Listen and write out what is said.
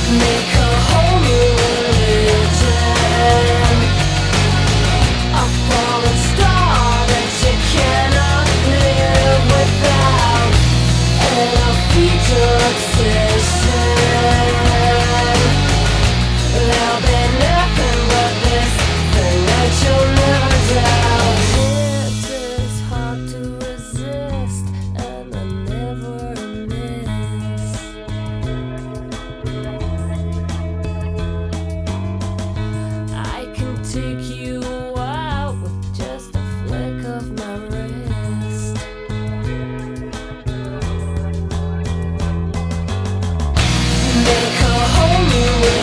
Make a whole new religion, a fallen star that you cannot live without, and a future obsession. There'll be nothing but this thing that you'll never doubt. It is hard to resist, and I never miss. I can take you out with just a flick of my wrist. Make a whole new